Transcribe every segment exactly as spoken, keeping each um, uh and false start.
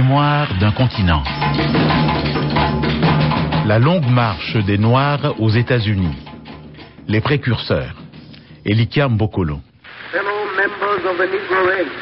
mémoire d'un continent. La longue marche des Noirs aux États-Unis. Les précurseurs. Elikia Mbokolo. Fellow members of the Negro race,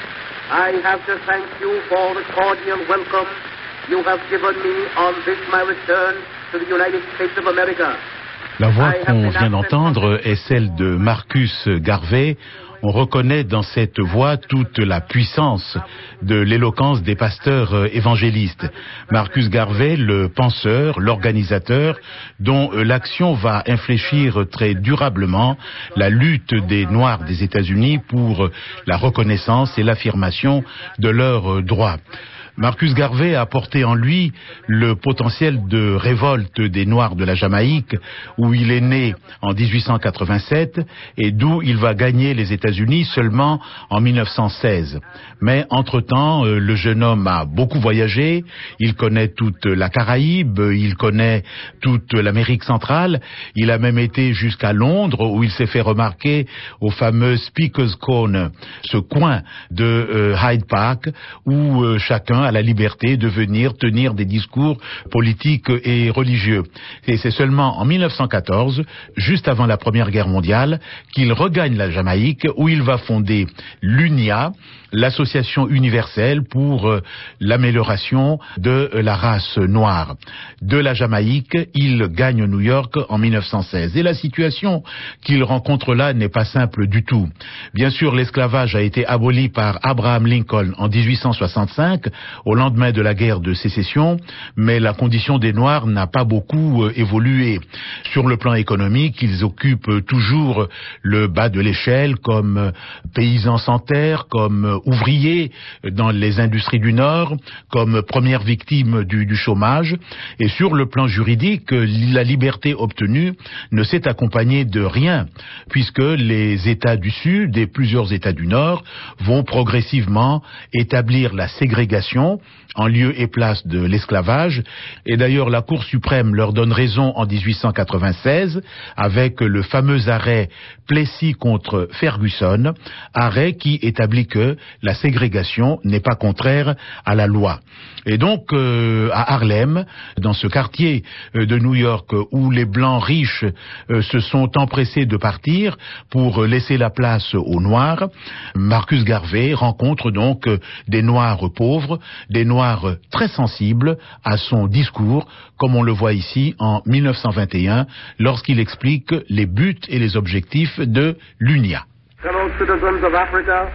I have to thank you for the cordial welcome you have given me on this my return to the United States of America. La voix qu'on vient d'entendre est celle de Marcus Garvey. On reconnaît dans cette voix toute la puissance de l'éloquence des pasteurs évangélistes. Marcus Garvey, le penseur, l'organisateur, dont l'action va infléchir très durablement la lutte des Noirs des États-Unis pour la reconnaissance et l'affirmation de leurs droits. Marcus Garvey a porté en lui le potentiel de révolte des Noirs de la Jamaïque, où il est né en dix-huit cent quatre-vingt-sept et d'où il va gagner les États-Unis seulement en mille neuf cent seize. Mais entre-temps, le jeune homme a beaucoup voyagé, il connaît toute la Caraïbe, il connaît toute l'Amérique centrale, il a même été jusqu'à Londres où il s'est fait remarquer au fameux Speaker's Corner, ce coin de euh, Hyde Park où euh, chacun a la liberté de venir tenir des discours politiques et religieux. Et c'est seulement en mille neuf cent quatorze, juste avant la Première Guerre mondiale, qu'il regagne la Jamaïque où il va fonder l'U N I A, l'association universelle pour euh, l'amélioration de euh, la race noire. De la Jamaïque, il gagne New York en mille neuf cent seize. Et la situation qu'il rencontre là n'est pas simple du tout. Bien sûr, l'esclavage a été aboli par Abraham Lincoln en dix-huit cent soixante-cinq, au lendemain de la guerre de sécession, mais la condition des Noirs n'a pas beaucoup euh, évolué. Sur le plan économique, ils occupent toujours le bas de l'échelle comme euh, paysans sans terre, comme euh, ouvriers dans les industries du Nord, comme première victime du, du chômage. Et sur le plan juridique, la liberté obtenue ne s'est accompagnée de rien, puisque les États du Sud et plusieurs États du Nord vont progressivement établir la ségrégation en lieu et place de l'esclavage. Et d'ailleurs, la Cour suprême leur donne raison en dix-huit cent quatre-vingt-seize avec le fameux arrêt Plessy contre Ferguson, arrêt qui établit que la ségrégation n'est pas contraire à la loi. Et donc, euh, à Harlem, dans ce quartier euh, de New York où les Blancs riches euh, se sont empressés de partir pour laisser la place aux Noirs, Marcus Garvey rencontre donc euh, des Noirs pauvres, des Noirs très sensibles à son discours, comme on le voit ici en mille neuf cent vingt et un, lorsqu'il explique les buts et les objectifs de l'U N I A. Fellow citizens of Africa,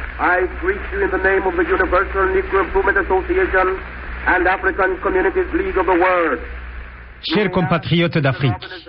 I greet you in the name of the Universal Negro Improvement Association and African Communities League of the World. Chers compatriotes d'Afrique,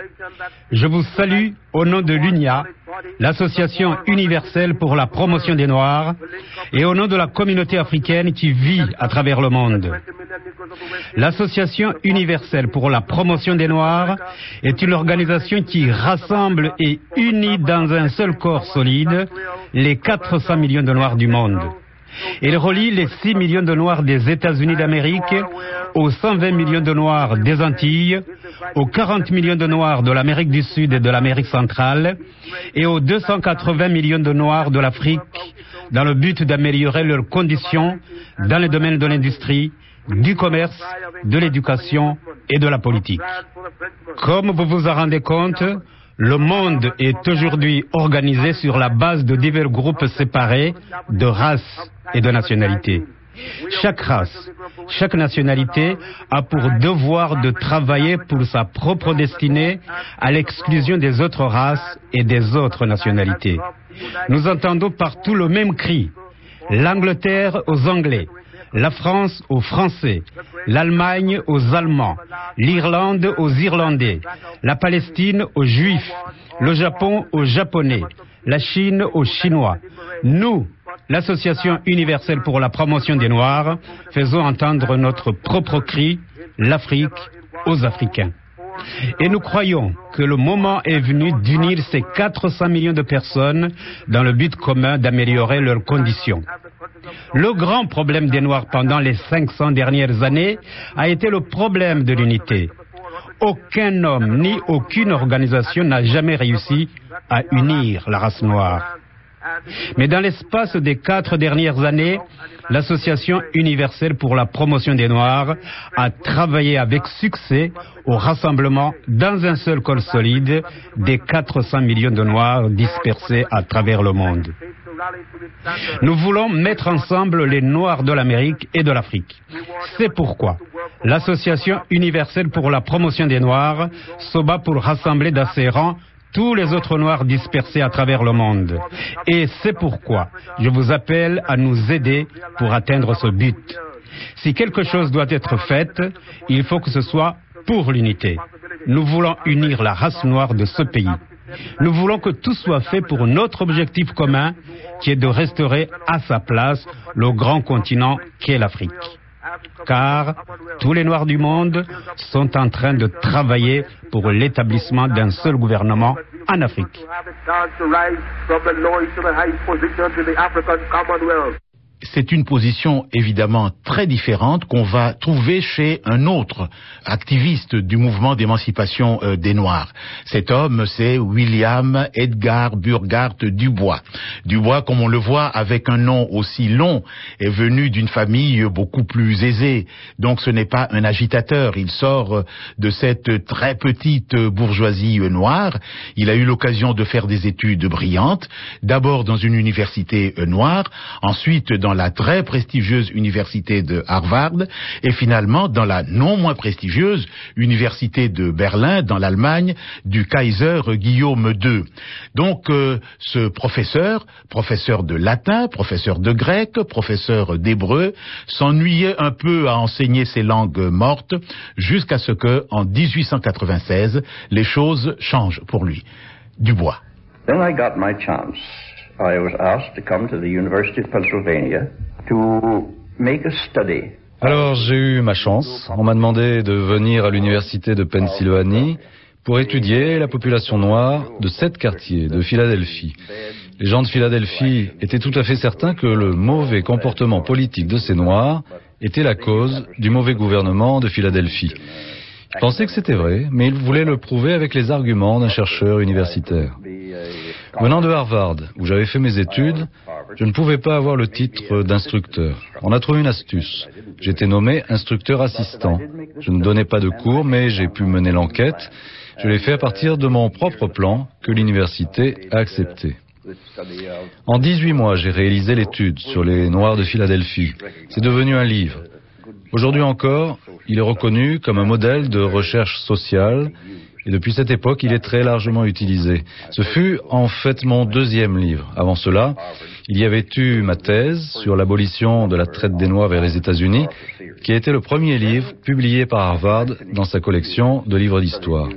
je vous salue au nom de l'U N I A, l'Association universelle pour la promotion des Noirs, et au nom de la communauté africaine qui vit à travers le monde. L'Association universelle pour la promotion des Noirs est une organisation qui rassemble et unit dans un seul corps solide les quatre cents millions de Noirs du monde. Elle relie les six millions de Noirs des États-Unis d'Amérique aux cent vingt millions de Noirs des Antilles, aux quarante millions de Noirs de l'Amérique du Sud et de l'Amérique centrale et aux deux cent quatre-vingts millions de Noirs de l'Afrique dans le but d'améliorer leurs conditions dans les domaines de l'industrie, du commerce, de l'éducation et de la politique. Comme vous vous en rendez compte, le monde est aujourd'hui organisé sur la base de divers groupes séparés de races et de nationalités. Chaque race, chaque nationalité a pour devoir de travailler pour sa propre destinée à l'exclusion des autres races et des autres nationalités. Nous entendons partout le même cri, l'Angleterre aux Anglais, la France aux Français, l'Allemagne aux Allemands, l'Irlande aux Irlandais, la Palestine aux Juifs, le Japon aux Japonais, la Chine aux Chinois. Nous, l'Association universelle pour la promotion des Noirs, faisons entendre notre propre cri, l'Afrique aux Africains. Et nous croyons que le moment est venu d'unir ces quatre cents millions de personnes dans le but commun d'améliorer leurs conditions. Le grand problème des Noirs pendant les cinq cents dernières années a été le problème de l'unité. Aucun homme ni aucune organisation n'a jamais réussi à unir la race noire. Mais dans l'espace des quatre dernières années, l'Association universelle pour la promotion des Noirs a travaillé avec succès au rassemblement dans un seul col solide des quatre cents millions de Noirs dispersés à travers le monde. Nous voulons mettre ensemble les Noirs de l'Amérique et de l'Afrique. C'est pourquoi l'Association universelle pour la promotion des Noirs se bat pour rassembler dans ses rangs tous les autres Noirs dispersés à travers le monde. Et c'est pourquoi je vous appelle à nous aider pour atteindre ce but. Si quelque chose doit être fait, il faut que ce soit pour l'unité. Nous voulons unir la race noire de ce pays. Nous voulons que tout soit fait pour notre objectif commun, qui est de restaurer à sa place le grand continent qu'est l'Afrique. Car tous les Noirs du monde sont en train de travailler pour l'établissement d'un seul gouvernement en Afrique. C'est une position évidemment très différente qu'on va trouver chez un autre activiste du mouvement d'émancipation euh, des Noirs. Cet homme, c'est William Edgar Burghardt Dubois. Dubois, comme on le voit, avec un nom aussi long, est venu d'une famille beaucoup plus aisée. Donc ce n'est pas un agitateur. Il sort de cette très petite bourgeoisie noire. Il a eu l'occasion de faire des études brillantes, d'abord dans une université noire, ensuite dans la très prestigieuse université de Harvard et finalement dans la non moins prestigieuse université de Berlin dans l'Allemagne du Kaiser Guillaume deux. Donc euh, ce professeur, professeur de latin, professeur de grec, professeur d'hébreu, s'ennuyait un peu à enseigner ces langues mortes jusqu'à ce que en dix-huit cent quatre-vingt-seize les choses changent pour lui. Dubois. Then I got my chance. I was asked to come to the University of Pennsylvania to make a study. Alors j'ai eu ma chance. On m'a demandé de venir à l'université de Pennsylvanie pour étudier la population noire de sept quartiers de Philadelphie. Les gens de Philadelphie étaient tout à fait certains que le mauvais comportement politique de ces Noirs était la cause du mauvais gouvernement de Philadelphie. Ils pensaient que c'était vrai, mais ils voulaient le prouver avec les arguments d'un chercheur universitaire. Venant de Harvard, où j'avais fait mes études, je ne pouvais pas avoir le titre d'instructeur. On a trouvé une astuce. J'étais nommé instructeur assistant. Je ne donnais pas de cours, mais j'ai pu mener l'enquête. Je l'ai fait à partir de mon propre plan que l'université a accepté. En dix-huit mois, j'ai réalisé l'étude sur les Noirs de Philadelphie. C'est devenu un livre. Aujourd'hui encore, il est reconnu comme un modèle de recherche sociale et depuis cette époque, il est très largement utilisé. Ce fut en fait mon deuxième livre. Avant cela, il y avait eu ma thèse sur l'abolition de la traite des Noirs vers les États-Unis, qui a été le premier livre publié par Harvard dans sa collection de livres d'histoire.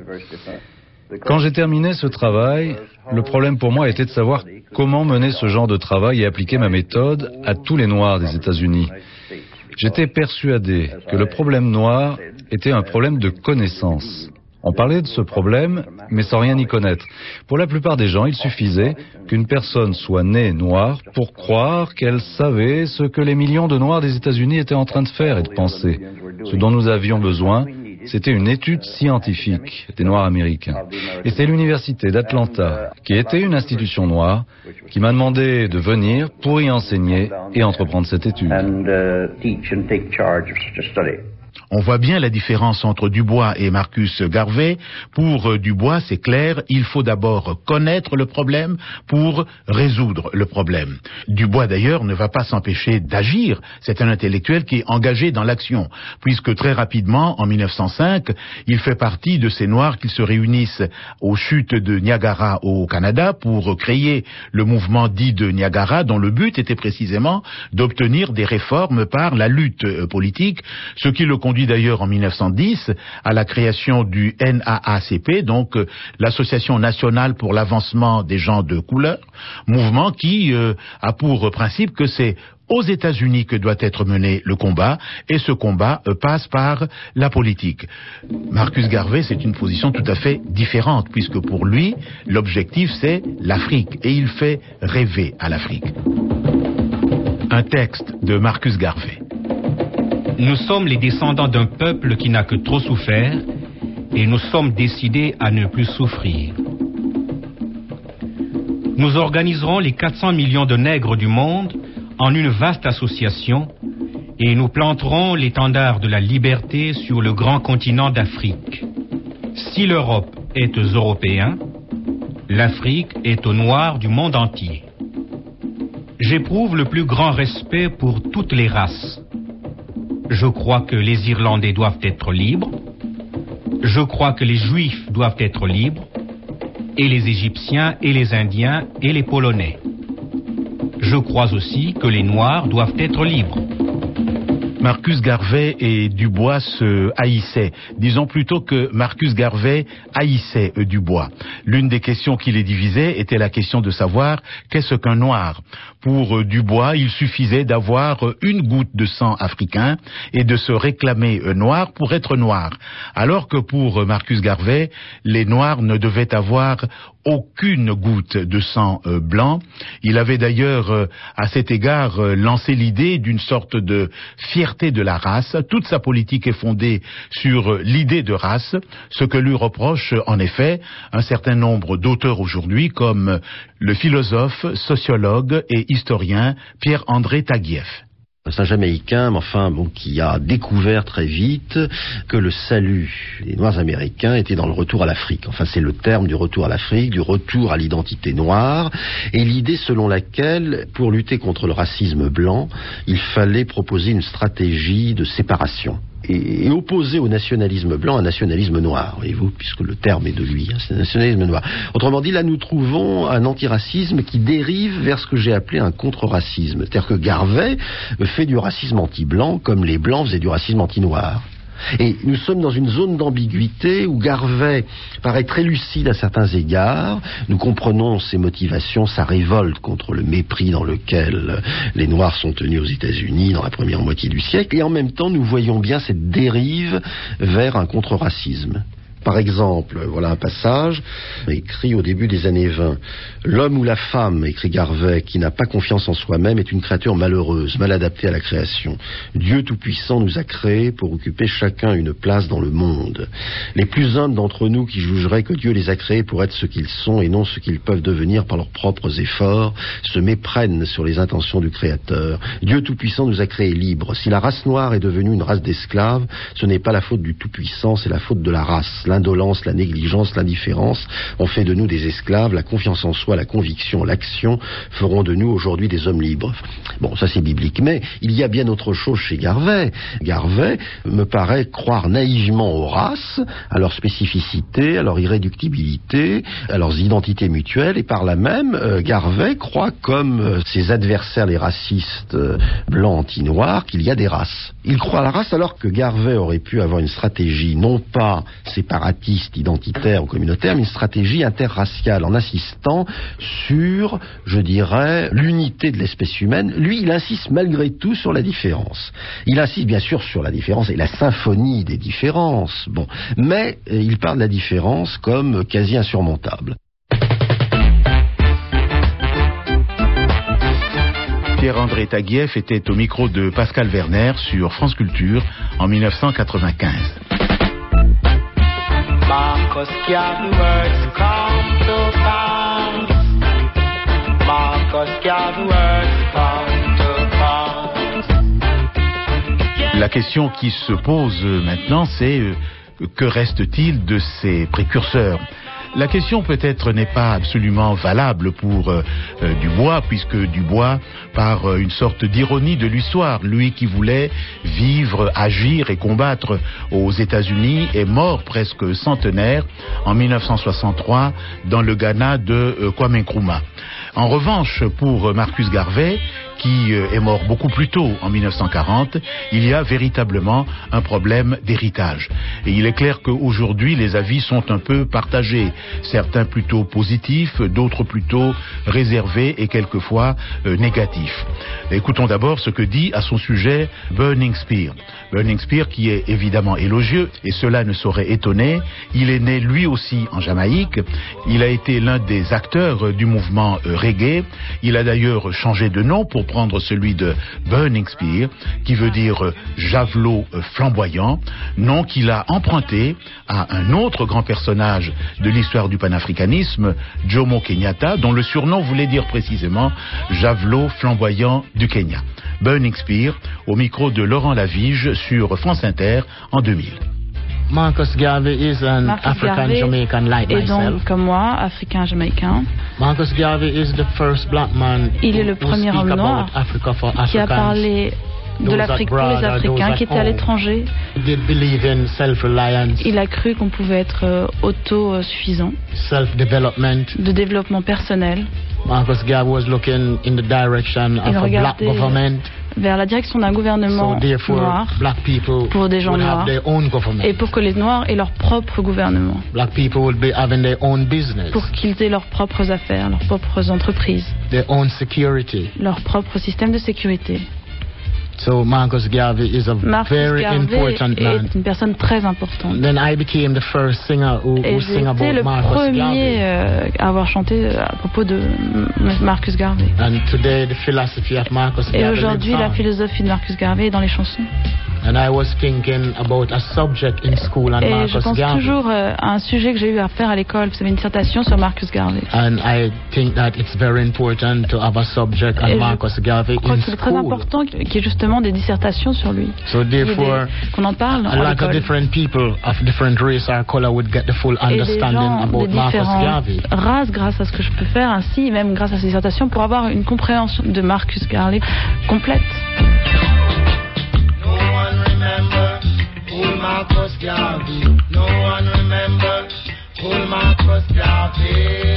Quand j'ai terminé ce travail, le problème pour moi était de savoir comment mener ce genre de travail et appliquer ma méthode à tous les Noirs des États-Unis. J'étais persuadé que le problème noir était un problème de connaissance. On parlait de ce problème, mais sans rien y connaître. Pour la plupart des gens, il suffisait qu'une personne soit née noire pour croire qu'elle savait ce que les millions de Noirs des États-Unis étaient en train de faire et de penser. Ce dont nous avions besoin, c'était une étude scientifique des Noirs américains. Et c'est l'université d'Atlanta, qui était une institution noire, qui m'a demandé de venir pour y enseigner et entreprendre cette étude. On voit bien la différence entre Dubois et Marcus Garvey. Pour Dubois, c'est clair, il faut d'abord connaître le problème pour résoudre le problème. Dubois, d'ailleurs, ne va pas s'empêcher d'agir. C'est un intellectuel qui est engagé dans l'action, puisque très rapidement, en mille neuf cent cinq, il fait partie de ces Noirs qui se réunissent aux chutes de Niagara au Canada pour créer le mouvement dit de Niagara, dont le but était précisément d'obtenir des réformes par la lutte politique, ce qui le conduit d'ailleurs en mille neuf cent dix à la création du N double A C P, donc euh, l'Association nationale pour l'avancement des gens de couleur, mouvement qui euh, a pour principe que c'est aux États-Unis que doit être mené le combat, et ce combat euh, passe par la politique. Marcus Garvey, c'est une position tout à fait différente, puisque pour lui, l'objectif c'est l'Afrique, et il fait rêver à l'Afrique. Un texte de Marcus Garvey. Nous sommes les descendants d'un peuple qui n'a que trop souffert et nous sommes décidés à ne plus souffrir. Nous organiserons les quatre cents millions de nègres du monde en une vaste association et nous planterons l'étendard de la liberté sur le grand continent d'Afrique. Si l'Europe est aux Européens, l'Afrique est aux Noirs du monde entier. J'éprouve le plus grand respect pour toutes les races. Je crois que les Irlandais doivent être libres. Je crois que les Juifs doivent être libres. Et les Égyptiens et les Indiens et les Polonais. Je crois aussi que les Noirs doivent être libres. Marcus Garvey et Dubois se haïssaient. Disons plutôt que Marcus Garvey haïssait Dubois. L'une des questions qui les divisait était la question de savoir qu'est-ce qu'un noir. Pour Dubois, il suffisait d'avoir une goutte de sang africain et de se réclamer noir pour être noir. Alors que pour Marcus Garvey, les noirs ne devaient avoir aucune goutte de sang euh, blanc. Il avait d'ailleurs, euh, à cet égard, euh, lancé l'idée d'une sorte de fierté de la race. Toute sa politique est fondée sur euh, l'idée de race, ce que lui reproche en effet un certain nombre d'auteurs aujourd'hui, comme euh, le philosophe, sociologue et historien Pierre-André Taguieff. C'est un Jamaïcain, mais enfin, bon, qui a découvert très vite que le salut des Noirs américains était dans le retour à l'Afrique. Enfin, c'est le terme du retour à l'Afrique, du retour à l'identité noire, et l'idée selon laquelle, pour lutter contre le racisme blanc, il fallait proposer une stratégie de séparation. Et, et opposer au nationalisme blanc un nationalisme noir, voyez-vous, puisque le terme est de lui, hein, c'est un nationalisme noir. Autrement dit, là nous trouvons un antiracisme qui dérive vers ce que j'ai appelé un contre-racisme. C'est-à-dire que Garvey fait du racisme anti-blanc comme les blancs faisaient du racisme anti-noir. Et nous sommes dans une zone d'ambiguïté où Garvey paraît très lucide à certains égards. Nous comprenons ses motivations, sa révolte contre le mépris dans lequel les Noirs sont tenus aux États-Unis dans la première moitié du siècle. Et en même temps, nous voyons bien cette dérive vers un contre-racisme. Par exemple, voilà un passage écrit au début des années vingt. « L'homme ou la femme, écrit Garvey, qui n'a pas confiance en soi-même est une créature malheureuse, mal adaptée à la création. Dieu Tout-Puissant nous a créés pour occuper chacun une place dans le monde. Les plus humbles d'entre nous qui jugeraient que Dieu les a créés pour être ce qu'ils sont et non ce qu'ils peuvent devenir par leurs propres efforts, se méprennent sur les intentions du Créateur. Dieu Tout-Puissant nous a créés libres. Si la race noire est devenue une race d'esclaves, ce n'est pas la faute du Tout-Puissant, c'est la faute de la race. L'indolence, la négligence, l'indifférence ont fait de nous des esclaves. La confiance en soi, la conviction, l'action feront de nous aujourd'hui des hommes libres. » Bon, ça c'est biblique, mais il y a bien autre chose chez Garvey. Garvey me paraît croire naïvement aux races, à leur spécificité, à leur irréductibilité, à leurs identités mutuelles, et par là même, euh, Garvey croit, comme euh, ses adversaires les racistes euh, blancs anti-noirs, qu'il y a des races. Il croit à la race alors que Garvey aurait pu avoir une stratégie, non pas séparatiste, identitaire ou communautaire, mais une stratégie interraciale en insistant sur, je dirais, l'unité de l'espèce humaine. Lui, il insiste malgré tout sur la différence. Il insiste bien sûr sur la différence et la symphonie des différences. Bon, mais euh, il parle de la différence comme quasi insurmontable. Pierre-André Taguieff était au micro de Pascal Werner sur France Culture en mille neuf cent quatre-vingt-quinze. Marcus Garvey words come to pass. Marcus Garvey words come to pass. La question qui se pose maintenant, c'est euh, que reste-t-il de ces précurseurs ? La question peut-être n'est pas absolument valable pour euh, euh, Dubois, puisque Dubois, par euh, une sorte d'ironie de l'histoire, lui qui voulait vivre, agir et combattre aux États-Unis, est mort presque centenaire en mille neuf cent soixante-trois dans le Ghana de euh, Kwame Nkrumah. En revanche, pour Marcus Garvey, qui est mort beaucoup plus tôt, en mille neuf cent quarante, il y a véritablement un problème d'héritage. Et il est clair qu'aujourd'hui, les avis sont un peu partagés. Certains plutôt positifs, d'autres plutôt réservés et quelquefois euh, négatifs. Écoutons d'abord ce que dit à son sujet Burning Spear. Burning Spear qui est évidemment élogieux, et cela ne saurait étonner. Il est né lui aussi en Jamaïque. Il a été l'un des acteurs du mouvement euh, reggae. Il a d'ailleurs changé de nom pour reprendre celui de Burning Spear, qui veut dire euh, javelot euh, flamboyant, nom qu'il a emprunté à un autre grand personnage de l'histoire du panafricanisme, Jomo Kenyatta, dont le surnom voulait dire précisément javelot flamboyant du Kenya. Burning Spear, au micro de Laurent Lavige sur France Inter en deux mille. Marcus Garvey is an Marcus African Garvey Jamaican like est donc, myself. comme moi, africain-jamaïcain. Marcus Garvey is the first black man Il est le who premier speak homme noir about Africa for qui a Africans. parlé de l'Afrique pour les Africains, qui étaient à l'étranger. Did believe in self-reliance, Il a cru qu'on pouvait être euh, autosuffisant, self-development. de développement personnel, Marcus Garvey was looking in the direction of Il a black regardait government. vers la direction d'un gouvernement So therefore, noir black people pour des gens would noirs have their own government. et pour que les Noirs aient leur propre gouvernement, Black people would be having their own business, pour qu'ils aient leurs propres affaires, leurs propres entreprises, their own security. leur propre système de sécurité. So Marcus Garvey is a Marcus very Garvey important man. est une personne très importante. Then I became the first singer who, Et who j'ai sing été about le Marcus premier Garvey. euh, à avoir chanté euh, à propos de M- Marcus Garvey. And today the philosophy of Marcus Et Garvey aujourd'hui, lives la on. philosophie de Marcus Garvey est dans les chansons. And I was thinking about a subject in school on Et je Marcus pense Garvey. toujours euh, à un sujet que j'ai eu à faire à l'école. Vous savez, une dissertation sur Marcus Garvey. And I think that it's very important to have a subject Et on je Marcus Garvey Je crois in que c'est très school. important qu'il y ait justement des dissertations sur lui. So Qu'il y ait des- therefore, qu'on en parle a à lot of l'école. different people of different race or color would get the full Et des understanding gens about de Marcus différentes Garvey. races, grâce à ce que je peux faire, ainsi même grâce à ces dissertations, pour avoir une compréhension de Marcus Garvey complète. No one remember who Marcus Garvey. No one remember who Marcus Garvey.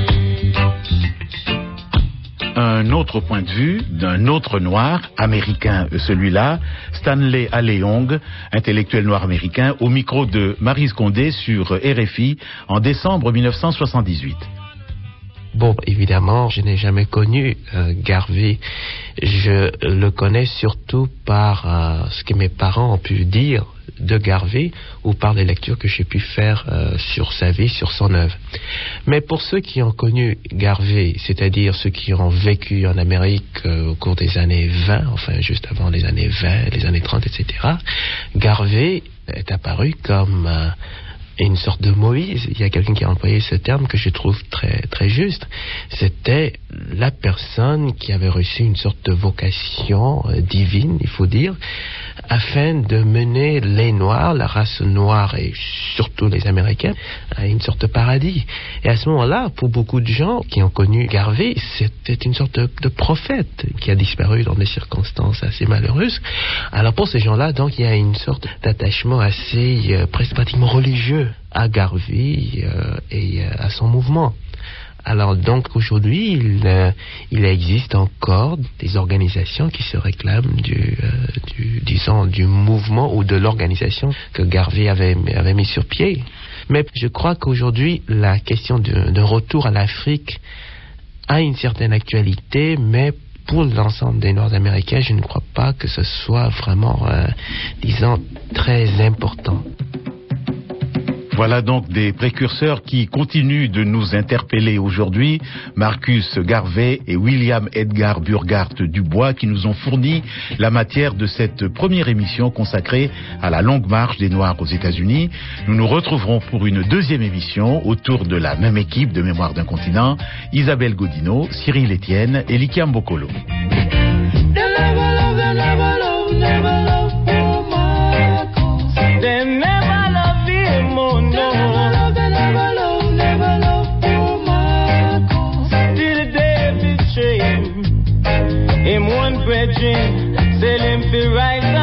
Un autre point de vue d'un autre noir, américain celui-là, Stanley Aleong, intellectuel noir américain, au micro de Maryse Condé sur R F I en décembre mille neuf cent soixante-dix-huit. Bon, évidemment, je n'ai jamais connu euh, Garvey. Je le connais surtout par euh, ce que mes parents ont pu dire de Garvey ou par les lectures que j'ai pu faire euh, sur sa vie, sur son œuvre. Mais pour ceux qui ont connu Garvey, c'est-à-dire ceux qui ont vécu en Amérique euh, au cours des années vingt, enfin juste avant les années vingt, les années trente, et cetera, Garvey est apparu comme euh, une sorte de Moïse. Il y a quelqu'un qui a employé ce terme que je trouve très très juste. C'était la personne qui avait reçu une sorte de vocation euh, divine, il faut dire, afin de mener les Noirs, la race noire et surtout les Américains, à une sorte de paradis. Et à ce moment-là, pour beaucoup de gens qui ont connu Garvey, c'était une sorte de, de prophète qui a disparu dans des circonstances assez malheureuses. Alors pour ces gens-là, donc, il y a une sorte d'attachement assez euh, presque pratiquement religieux à Garvey euh, et euh, à son mouvement. Alors donc aujourd'hui, il, euh, il existe encore des organisations qui se réclament du, euh, du, disons, du mouvement ou de l'organisation que Garvey avait, avait mis sur pied. Mais je crois qu'aujourd'hui, la question de, de retour à l'Afrique a une certaine actualité, mais pour l'ensemble des Noirs américains, je ne crois pas que ce soit vraiment, euh, disons, très important. Voilà donc des précurseurs qui continuent de nous interpeller aujourd'hui, Marcus Garvey et William Edgar Burghardt Dubois, qui nous ont fourni la matière de cette première émission consacrée à la longue marche des Noirs aux États-Unis. Nous nous retrouverons pour une deuxième émission autour de la même équipe de Mémoire d'un continent, Isabelle Godineau, Cyril Etienne et Likiam Bokolo. Him one brethren, sell him for right